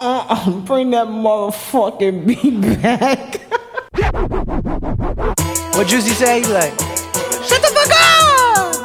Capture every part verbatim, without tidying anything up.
Uh-uh, bring that motherfucking beat back. What Juicy say? He like, shut the fuck up!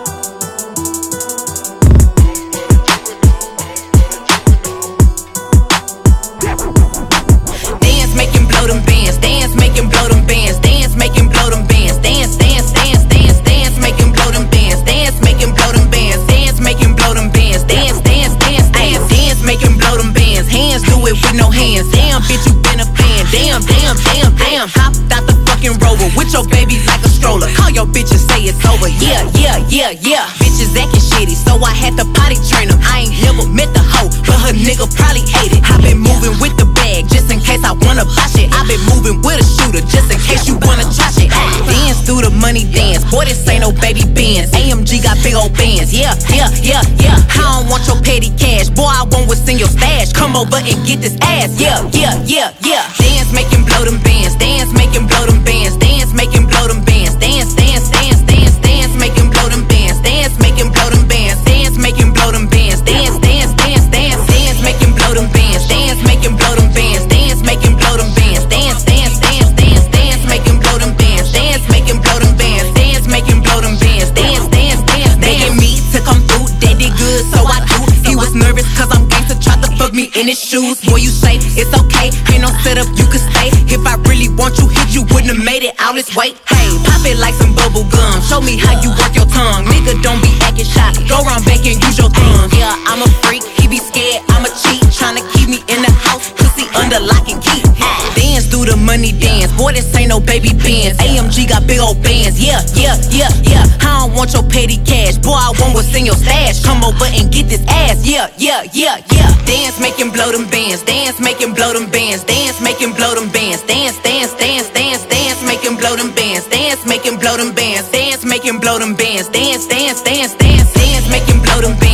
Dance, make him blow them bands. Dance, make him blow them bands. Dance, make him blow them bands. Dance, dance, dance, dance, dance, make him blow them bands. Dance, make him blow them bands. Dance, make him blow them bands. Dance, dance, dance, dance, dance, make him blow them bands. Hands do it with no hands. Damn, bitch, you been a fan. Damn, damn, damn, damn. Hopped out the fucking Rover with your baby like a stroller. Call your bitch and say it's over. Yeah, yeah, yeah, yeah. Bitches acting shitty, so I had to potty train them. I ain't never met the hoe, but her nigga probably hate it. I been moving with the bag just in case I wanna buy shit. I been moving with a shooter just in case you wanna try shit. Dance through the money dance. Boy, this ain't no baby Benz. A M G got big old bands. Yeah, yeah, yeah, yeah. I don't want your petty cash. Boy, I want what's in your stash. Come over and get this ass. Yeah, yeah, yeah, yeah. Dance, make him blow them bands. Dance, make him blow them bands. Dance, make him blow them bands. Dance, dance, dance, dance, dance, make him blow them bands. Dance, make him blow them bands. Dance, make him blow them bands. Dance, dance, dance, dance, dance, make him blow them bands. Dance, make him blow them bands. Dance, make him blow them bands. Dance, dance, dance, dance, dance, make him blow them bands. Dance, make him blow them bands. Dance, make him blow them bands. Dance, dance, dance, begging me to come through. They did good, so I do. He was nervous cause I'm gangsta, tried to fuck me in his shoes. Boy, you say it's okay, ain't no setup, you can stay. If I really want you, hit you wouldn't have made it all this way. Hey, pop it like some bubble gum. Show me how you work your tongue. Nigga, don't be acting shy. Go round back and use your thumb. Yeah, I'm a freak, he be scared, I'm a cheat. Tryna keep me in the house, pussy under lock and key. Dance through the money dance. Boy, this ain't no baby Benz. A M G got big old bands. Yeah, yeah, yeah, yeah. I don't want your petty cash. Boy, I want what's in your stash. Come over and get this ass. Yeah, yeah, yeah, yeah. Dance, make him blow them bands. Dance, make him blow them bands. Dance, make him blow them bands. Dance, dance, dance, dance, dance, make him blow them bands. Dance, make him blow them bands. Dance, make him blow them bands. Dance, dance, dance, dance, dance, make him blow them bands.